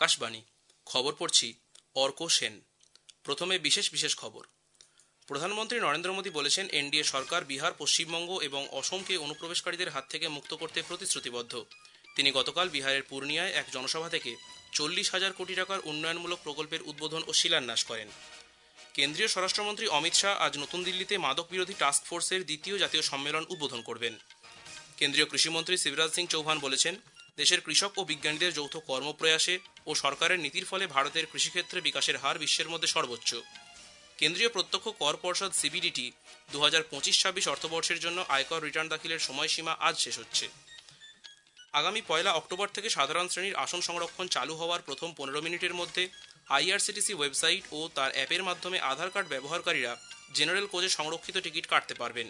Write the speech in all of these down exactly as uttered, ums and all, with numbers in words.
আকাশবাণী খবর পড়ছি অর্ক সেন। প্রথমে বিশেষ বিশেষ খবর। প্রধানমন্ত্রী নরেন্দ্র মোদী বলেছেন, এনডিএ সরকার বিহার, পশ্চিমবঙ্গ এবং অসমকে অনুপ্রবেশকারীদের হাত থেকে মুক্ত করতে প্রতিশ্রুতিবদ্ধ। তিনি গতকাল বিহারের পূর্ণিয়ায় এক জনসভা থেকে চল্লিশ হাজার কোটি টাকার উন্নয়নমূলক প্রকল্পের উদ্বোধন ও শিলান্যাস করেন। কেন্দ্রীয় স্বরাষ্ট্রমন্ত্রী অমিত শাহ আজ নতুন দিল্লিতে মাদক বিরোধী টাস্ক ফোর্সের দ্বিতীয় জাতীয় সম্মেলন উদ্বোধন করবেন। কেন্দ্রীয় কৃষিমন্ত্রী শিবরাজ সিং চৌহান বলেছেন, দেশের কৃষক ও বিজ্ঞানীদের যৌথ কর্মপ্রয়াসে ও সরকারের নীতির ফলে ভারতের কৃষিক্ষেত্রে বিকাশের হার বিশ্বের মধ্যে সর্বোচ্চ। কেন্দ্রীয় প্রত্যক্ষ কর পর্ষদ সিবিডিটি দু হাজার পঁচিশ ছাব্বিশ অর্থবর্ষের জন্য আয়কর রিটার্ন দাখিলের সময়সীমা আজ শেষ হচ্ছে। আগামী পয়লা অক্টোবর থেকে সাধারণ শ্রেণীর আসন সংরক্ষণ চালু হওয়ার প্রথম পনেরো মিনিটের মধ্যে আইআরসিটিসি ওয়েবসাইট ও তার অ্যাপের মাধ্যমে আধার কার্ড ব্যবহারকারীরা জেনারেল কোচে সংরক্ষিত টিকিট কাটতে পারবেন।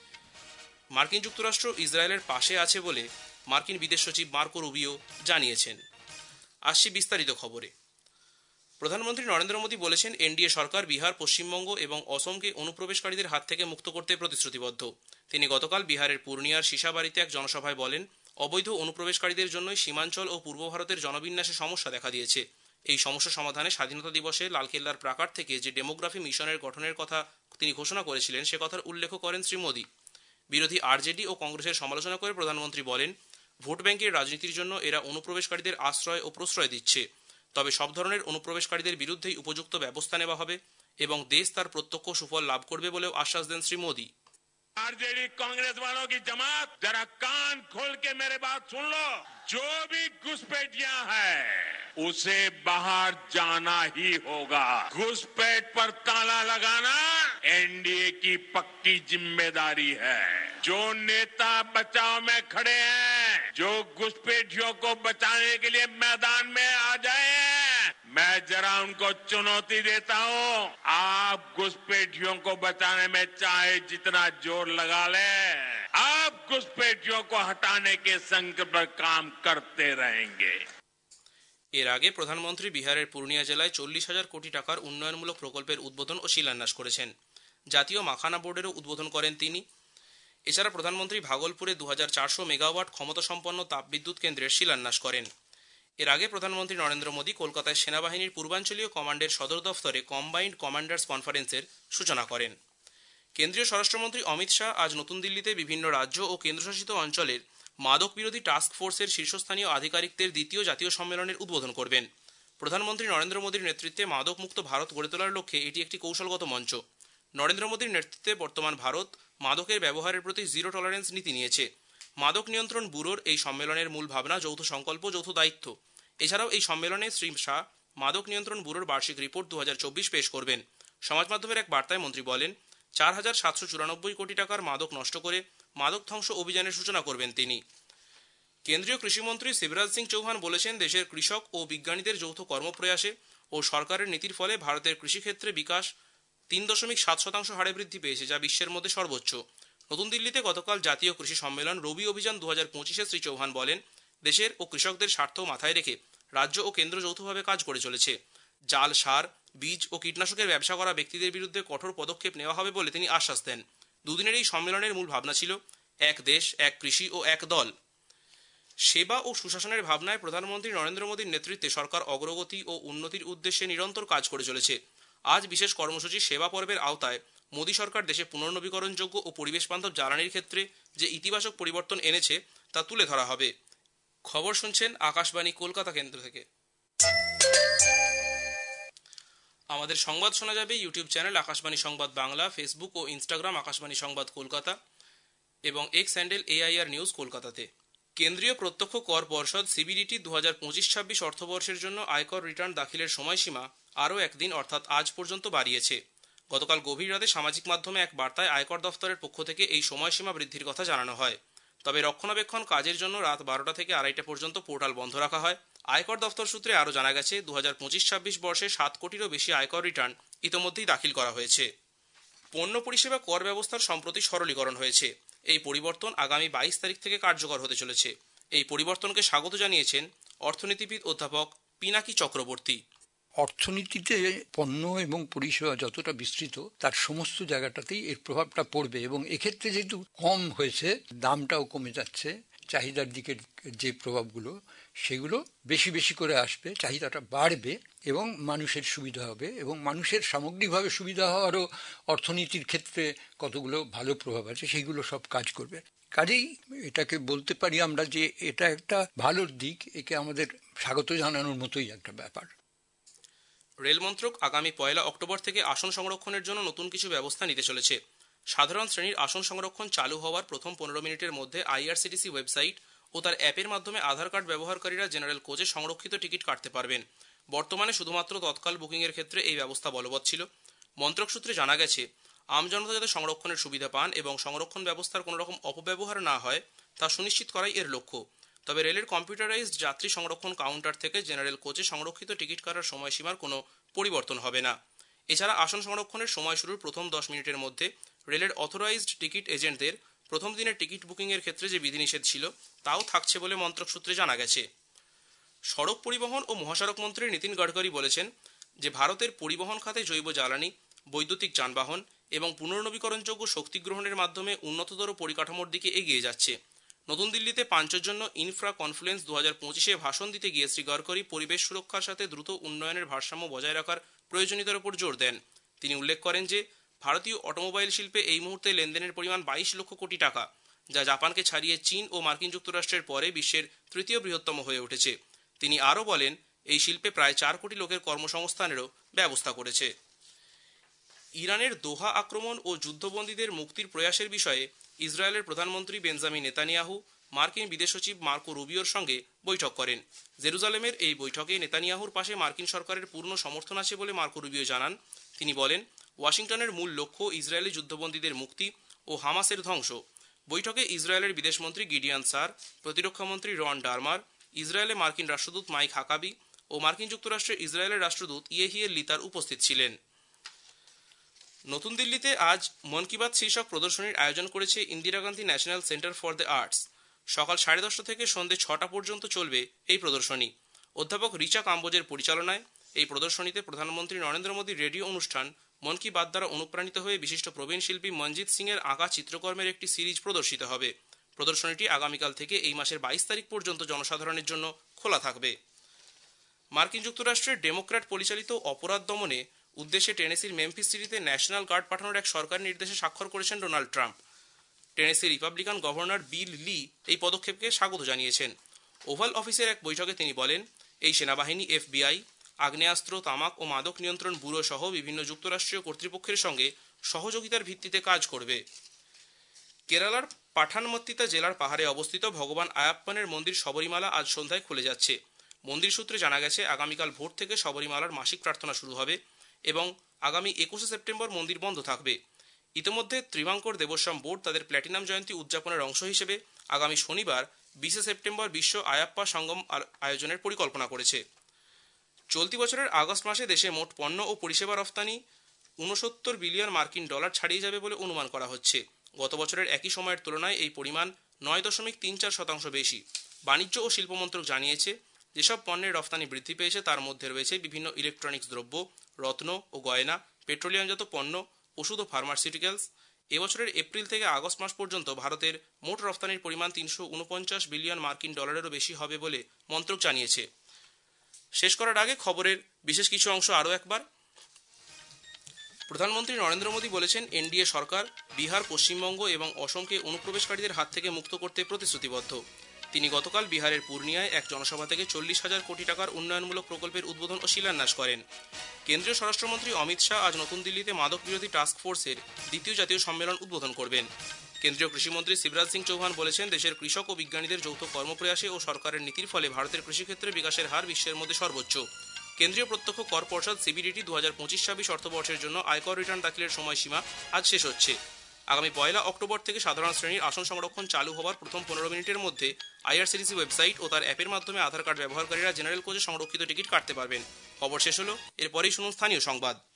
মার্কিন যুক্তরাষ্ট্র ইসরায়েলের পাশে আছে বলে মার্কিন বিদেশ সচিব মার্কো রুবিও জানিয়েছেন। আসছি বিস্তারিত খবরে। প্রধানমন্ত্রী নরেন্দ্র মোদী বলেছেন, এনডিএ সরকার বিহার, পশ্চিমবঙ্গ এবং অসমকে অনুপ্রবেশকারীদের হাত থেকে মুক্ত করতে প্রতিশ্রুতিবদ্ধ। তিনি গতকাল বিহারের পূর্ণিয়ার সিসাবাড়িতে এক জনসভায় বলেন, অবৈধ অনুপ্রবেশকারীদের জন্যই সীমাঞ্চল ও পূর্ব ভারতের জনবিন্যাসে সমস্যা দেখা দিয়েছে। এই সমস্যা সমাধানে স্বাধীনতা দিবসে লালকেল্লার প্রাকার থেকে যে ডেমোগ্রাফি মিশনের গঠনের কথা তিনি ঘোষণা করেছিলেন, সে কথার উল্লেখ করেন শ্রী মোদী। বিরোধী আরজেডি ও কংগ্রেসের সমালোচনা করে প্রধানমন্ত্রী বলেন, ভোট ব্যাংকের রাজনীতির জন্য এরা অনুপ্রবেশকারীদের আশ্রয় ও প্রশ্রয় দিচ্ছে। তবে সব ধরনের অনুপ্রবেশকারীদের বিরুদ্ধেই উপযুক্ত ব্যবস্থা নেওয়া হবে এবং দেশ তার প্রত্যক্ষ সুফল লাভ করবে বলেও আশ্বাস দেন শ্রী মোদী। आरजेडी कांग्रेस वालों की जमात, जरा कान खोल के मेरे बात सुन लो। जो भी घुसपैठिया है उसे बाहर जाना ही होगा। घुसपैठ पर ताला लगाना एनडीए की पक्की जिम्मेदारी है। जो नेता बचाव में खड़े हैं, जो घुसपैठियों को बचाने के लिए मैदान में आ जाए, मैं जरा उनको चुनौती देता हूं, आप घुसपैठियों को बचाने में चाहे जितना जोर लगा ले, आप घुसपैठियों को हटाने के संकल्प पर काम करते रहेंगे। এর আগে প্রধানমন্ত্রী বিহারের পূর্ণিয়া জেলায় চল্লিশ হাজার কোটি টাকার উন্নয়নমূলক প্রকল্পের উদ্বোধন ও শিলান্যাস করেছেন। জাতীয় মাখানা বোর্ডেরও উদ্বোধন করেন তিনি। এছাড়া প্রধানমন্ত্রী ভাগলপুরে দু হাজার চারশো মেগাওয়াট ক্ষমতাসম্পন্ন তাপবিদ্যুৎ কেন্দ্রের শিলান্যাস করেন। এর আগে প্রধানমন্ত্রী নরেন্দ্র মোদী কলকাতায় সেনাবাহিনীর পূর্বাঞ্চলীয় কমান্ডের সদর দফতরে কম্বাইন্ড কমান্ডার্স কনফারেন্সের সূচনা করেন। কেন্দ্রীয় স্বরাষ্ট্রমন্ত্রী অমিত শাহ আজ নতুন দিল্লিতে বিভিন্ন রাজ্য ও কেন্দ্রশাসিত অঞ্চলের মাদক বিরোধী টাস্ক ফোর্সের শীর্ষস্থানীয় আধিকারিকদের দ্বিতীয় জাতীয় সম্মেলনের উদ্বোধন করবেন। প্রধানমন্ত্রী নরেন্দ্র মোদীর নেতৃত্বে মাদক মুক্ত ভারত গড়ে তোলার লক্ষ্যে এটি একটি কৌশলগত মঞ্চ। নরেন্দ্র মোদীর নেতৃত্বে বর্তমান ভারত মাদকের ব্যবহারের প্রতি জিরো টলারেন্স নীতি নিয়েছে। মাদক নিয়ন্ত্রণ ব্যুরোর এই সম্মেলনের মূল ভাবনা যৌথ সংকল্প, যৌথ দায়িত্ব। এছাড়াও এই সম্মেলনে শ্রী শাহ মাদক নিয়ন্ত্রণ ব্যুরোর বার্ষিক রিপোর্ট দু হাজার চব্বিশ পেশ করবেন। সমাজ মাধ্যমের এক বার্তায় মন্ত্রী বলেন, চার হাজার সাতশো চুরানব্বই কোটি টাকার মাদক নষ্ট করে মাদক ধ্বংস অভিযানের সূচনা করবেন তিনি। কেন্দ্রীয় কৃষিমন্ত্রী শিবরাজ সিং চৌহান বলেছেন, দেশের কৃষক ও বিজ্ঞানীদের যৌথ কর্মপ্রয়াসে ও সরকারের নীতির ফলে ভারতের কৃষিক্ষেত্রে বিকাশ তিন দশমিক সাত শতাংশ হারে বৃদ্ধি পেয়েছে, যা বিশ্বের মধ্যে সর্বোচ্চ। নতুন দিল্লিতে গতকাল জাতীয় কৃষি সম্মেলন রবি অভিযান দু হাজার পঁচিশে শ্রী চৌহান বলেন, দেশের ও কৃষকদের স্বার্থ মাথায় রেখে রাজ্য ও কেন্দ্র যৌথভাবে কাজ করে চলেছে। জাল সার, বীজ ও কীটনাশকের ব্যবসা করা ব্যক্তিদের বিরুদ্ধে কঠোর পদক্ষেপ নেওয়া হবে বলে তিনি আশ্বাস দেন। দুদিনের এই সম্মেলনের মূল ভাবনা ছিল এক দেশ, এক কৃষি ও এক দল। সেবা ও সুশাসনের ভাবনায় প্রধানমন্ত্রী নরেন্দ্র মোদীর নেতৃত্বে সরকার অগ্রগতি ও উন্নতির উদ্দেশ্যে নিরন্তর কাজ করে চলেছে। আজ বিশেষ কর্মসূচি সেবা পর্বের আওতায় মোদী সরকার দেশে পুনর্নবীকরণযোগ্য ও পরিবেশ বান্ধব জ্বালানির ক্ষেত্রে যে ইতিবাচক পরিবর্তন এনেছে তা তুলে ধরা হবে। খবর শুনছেন আকাশবাণী কলকাতা কেন্দ্র থেকে। আমাদের সংবাদ শোনা যাবে YouTube channel Akashvani Sangbad Bangla, Facebook ও ইনস্টাগ্রাম আকাশবাণী সংবাদ কলকাতা এবং এক্স হ্যান্ডেল এআইআর নিউজ কলকাতাতে। কেন্দ্রীয় প্রত্যক্ষ কর পর্ষদ সিবিডিটি দু হাজার পঁচিশ ছাব্বিশ অর্থবর্ষের জন্য আয়কর রিটার্ন দাখিলের সময়সীমা আরও একদিন অর্থাৎ আজ পর্যন্ত বাড়িয়েছে। গতকাল গভীর রাতে সামাজিক মাধ্যমে এক বার্তায় আয়কর দফতরের পক্ষ থেকে এই সময়সীমা বৃদ্ধির কথা জানানো হয়। তবে রক্ষণাবেক্ষণ কাজের জন্য রাত বারোটা থেকে আড়াইটা পর্যন্ত পোর্টাল বন্ধ রাখা হয়। আয়কর দফতর সূত্রে আরও জানা গেছে, দু হাজার পঁচিশ ছাব্বিশ বর্ষে সাত কোটিরও বেশি আয়কর রিটার্ন ইতোমধ্যেই দাখিল করা হয়েছে। পণ্য পরিষেবা কর ব্যবস্থার সম্প্রতি সরলীকরণ হয়েছে। এই পরিবর্তন আগামী বাইশ তারিখ থেকে কার্যকর হতে চলেছে। এই পরিবর্তনকে স্বাগত জানিয়েছেন অর্থনীতিবিদ অধ্যাপক পিনাকি চক্রবর্তী। অর্থনীতিতে পণ্য এবং পরিষেবা যতটা বিস্তৃত, তার সমস্ত জায়গাটাতেই এর প্রভাবটা পড়বে এবং এক্ষেত্রে যেহেতু কম হয়েছে, দামটাও কমে যাচ্ছে, চাহিদার দিকের যে প্রভাবগুলো সেগুলো বেশি বেশি করে আসবে, চাহিদাটা বাড়বে এবং মানুষের সুবিধা হবে, এবং মানুষের সামগ্রিকভাবে সুবিধা হওয়ারও অর্থনীতির ক্ষেত্রে কতগুলো ভালো প্রভাব আছে সেইগুলো সব কাজ করবে। কাজেই এটাকে বলতে পারি আমরা যে এটা একটা ভালোর দিক, একে আমাদের স্বাগত জানানোর মতোই একটা ব্যাপার। রেল মন্ত্রক আগামী পয়লা অক্টোবর থেকে আসন সংরক্ষণের জন্য নতুন কিছু ব্যবস্থা নিতে চলেছে। সাধারণ শ্রেণীর আসন সংরক্ষণ চালু হওয়ার প্রথম পনেরো মিনিটের মধ্যে আইআরসিটিসি ওয়েবসাইট ও তার অ্যাপের মাধ্যমে আধার কার্ড ব্যবহারকারীরা জেনারেল কোচে সংরক্ষিত টিকিট কাটতে পারবেন। বর্তমানে শুধুমাত্র তৎকাল বুকিংয়ের ক্ষেত্রে এই ব্যবস্থা বলবৎ ছিল। মন্ত্রক সূত্রে জানা গেছে, আমজনতা যাতে সংরক্ষণের সুবিধা পান এবং সংরক্ষণ ব্যবস্থার কোনো রকম অপব্যবহার না হয় তা সুনিশ্চিত করাই এর লক্ষ্য। তবে রেলের কম্পিউটারাইজড যাত্রী সংরক্ষণ কাউন্টার থেকে জেনারেল কোচে সংরক্ষিত টিকিট কাটার সময়সীমার কোনো পরিবর্তন হবে না। এছাড়া আসন সংরক্ষণের সময় শুরুর প্রথম দশ মিনিটের মধ্যে রেলের অথরাইজড টিকিট এজেন্টদের প্রথম দিনের টিকিট বুকিংয়ের ক্ষেত্রে যে বিধিনিষেধ ছিল তাও থাকছে বলে মন্ত্রক সূত্রে জানা গেছে। সড়ক পরিবহন ও মহাসড়ক মন্ত্রী নীতিন গডকরি বলেছেন যে ভারতের পরিবহন খাতে জৈব জ্বালানি, বৈদ্যুতিক যানবাহন এবং পুনর্নবীকরণযোগ্য শক্তি গ্রহণের মাধ্যমে উন্নততর পরিকাঠামোর দিকে এগিয়ে যাচ্ছে। নতুন দিল্লিতে পাঁচের জন্য ইনফ্রা কনফ্লুয়েন্স দু হাজার পঁচিশে ভাষণ দিতে গিয়ে শ্রী গডকরি পরিবেশ সুরক্ষার সাথে দ্রুত উন্নয়নের ভারসাম্য বজায় রাখার প্রয়োজনীয়তার উপর জোর দেন। তিনি উল্লেখ করেন যে ভারতীয় অটোমোবাইল শিল্পে এই মুহূর্তে লেনদেনের পরিমাণ বাইশ লক্ষ কোটি টাকা, যা জাপানকে ছাড়িয়ে চীন ও মার্কিন যুক্তরাষ্ট্রের পরে বিশ্বের তৃতীয় বৃহত্তম হয়ে উঠেছে। তিনি আরও বলেন, এই শিল্পে প্রায় চার কোটি লোকের কর্মসংস্থানেরও ব্যবস্থা করেছে। ইরানের দোহা আক্রমণ ও যুদ্ধবন্দীদের মুক্তির প্রয়াসের বিষয়ে ইসরায়েলের প্রধানমন্ত্রী বেঞ্জামিন নেতানিয়াহু মার্কিন বিদেশ সচিব মার্কো রুবিওর সঙ্গে বৈঠক করেন। জেরুজালেমের এই বৈঠকে নেতানিয়াহুর পাশে মার্কিন সরকারের পূর্ণ সমর্থন আছে বলে মার্কো রুবিও জানান। তিনি বলেন, ওয়াশিংটনের মূল লক্ষ্য ইসরায়েলি যুদ্ধবন্দীদের মুক্তি ও হামাসের ধ্বংস। বৈঠকে ইসরায়েলের বিদেশমন্ত্রী গিডিয়ান সার, প্রতিরক্ষামন্ত্রী রন ডারমার, ইসরায়েলে মার্কিন রাষ্ট্রদূত মাইক হাকাবি ও মার্কিন যুক্তরাষ্ট্রের ইসরায়েলের রাষ্ট্রদূত ইয়েহিয়েল লিতার উপস্থিত ছিলেন। নতুন দিল্লিতে আজ মন কি বাত শীর্ষক প্রদর্শনীর আয়োজন করেছে Indira Gandhi National Centre for the Arts. সকাল সাড়ে দশটা থেকে সন্ধ্যে ছটা পর্যন্ত চলবে এই প্রদর্শনী। অধ্যাপক রিচা কাম্বোজের পরিচালনায় এই প্রদর্শনীতে প্রধানমন্ত্রী নরেন্দ্র মোদীর রেডিও অনুষ্ঠান মন কি বাত দ্বারা অনুপ্রাণিত হয়ে বিশিষ্ট প্রবীণ শিল্পী মনজিৎ সিং এর আঁকা চিত্রকর্মের একটি সিরিজ প্রদর্শিত হবে। প্রদর্শনীটি আগামীকাল থেকে এই মাসের বাইশ তারিখ পর্যন্ত জনসাধারণের জন্য খোলা থাকবে। মার্কিন যুক্তরাষ্ট্রের ডেমোক্র্যাট পরিচালিত অপরাধ দমনে উদ্দেশ্যে টেনেসির মেমফিস সিটিতে ন্যাশনাল গার্ড পাঠানোর এক সরকারি নির্দেশে স্বাক্ষর করেছেন Donald Trump. Tennessee Republican governor Bill Lee এই পদক্ষেপকে স্বাগত জানিয়েছেন। ওভাল অফিসের এক বৈঠকে তিনি বলেন, এই সেনাবাহিনী এফবিআই, আগ্নেয়াস্ত্র, তামাক ও মাদক নিয়ন্ত্রণ ব্যুরো সহ বিভিন্ন যুক্তরাষ্ট্রীয় কর্তৃপক্ষের সঙ্গে সহযোগিতার ভিত্তিতে কাজ করবে। কেরালার পাঠানমত্তিতা জেলার পাহাড়ে অবস্থিত ভগবান আয়াপ্পানের মন্দির শবরীমালা আজ সন্ধ্যায় খুলে যাচ্ছে। মন্দির সূত্রে জানা গেছে, আগামীকাল ভোর থেকে শবরীমালার মাসিক প্রার্থনা শুরু হবে এবং আগামী একুশে সেপ্টেম্বর মন্দির বন্ধ থাকবে। ইতিমধ্যে ত্রিবাঙ্কর দেবস্বাম বোর্ড তাদের প্ল্যাটিনাম জয়ন্তী উদযাপনের অংশ হিসেবে আগামী শনিবার বিশে সেপ্টেম্বর বিশ্ব আয়াপ্পা সঙ্গম আয়োজনের পরিকল্পনা করেছে। চলতি বছরের আগস্ট মাসে দেশে মোট পণ্য ও পরিষেবা রফতানি ঊনসত্তর বিলিয়ন মার্কিন ডলার ছাড়িয়ে যাবে বলে অনুমান করা হচ্ছে। গত বছরের একই সময়ের তুলনায় এই পরিমাণ নয় দশমিক তিন চার শতাংশ বেশি। বাণিজ্য ও শিল্প মন্ত্রক জানিয়েছে, যেসব পণ্যের রফতানি বৃদ্ধি পেয়েছে তার মধ্যে রয়েছে বিভিন্ন ইলেকট্রনিক্স দ্রব্য, রত্ন ও গয়না, পেট্রোলিয়ামজাত পণ্য, ওষুধ ও ফার্মাসিউটিক্যালস। এবছরের এপ্রিল থেকে আগস্ট মাস পর্যন্ত ভারতের মোট রফতানির পরিমাণ তিনশো উনপঞ্চাশ বিলিয়ন মার্কিন ডলারেরও বেশি হবে বলে মন্ত্রক জানিয়েছে। শেষ করার আগে খবরের বিশেষ কিছু অংশ আরও একবার। প্রধানমন্ত্রী নরেন্দ্র মোদী বলেছেন, এনডিএ সরকার বিহার, পশ্চিমবঙ্গ এবং অসমকে অনুপ্রবেশকারীদের হাত থেকে মুক্ত করতে প্রতিশ্রুতিবদ্ধ। তিনি গতকাল বিহারের পূর্ণিয়ায় এক জনসভা থেকে চল্লিশ হাজার কোটি টাকার উন্নয়নমূলক প্রকল্পের উদ্বোধন ও শিলান্যাস করেন। কেন্দ্রীয় স্বরাষ্ট্রমন্ত্রী অমিত শাহ আজ নতুন দিল্লিতে মাদক বিরোধী টাস্ক ফোর্সের দ্বিতীয় জাতীয় সম্মেলন উদ্বোধন করবেন। কেন্দ্রীয় কৃষিমন্ত্রী শিবরাজ সিং চৌহান বলেছেন, দেশের কৃষক ও বিজ্ঞানীদের যৌথ কর্মপ্রয়াসে ও সরকারের নীতির ফলে ভারতের কৃষিক্ষেত্রে বিকাশের হার বিশ্বের মধ্যে সর্বোচ্চ। কেন্দ্রীয় প্রত্যক্ষ কর পর্ষদ সিবিডিটি দু হাজার পঁচিশ ছাব্বিশ অর্থবর্ষের জন্য আয়কর রিটার্ন দাখিলের সময়সীমা আজ শেষ হচ্ছে। আগামী পয়লা অক্টোবর থেকে সাধারণ শ্রেণীর আসন সংরক্ষণ চালু হওয়ার প্রথম পনেরো মিনিটের মধ্যে আইআরসিটিসি ওয়েবসাইট ও তার অ্যাপের মাধ্যমে আধার কার্ড ব্যবহারকারীরা জেনারেল কোচে সংরক্ষিত টিকিট কাটতে পারবেন। খবর শেষ হলো, এরপরেই শুনুন স্থানীয় সংবাদ।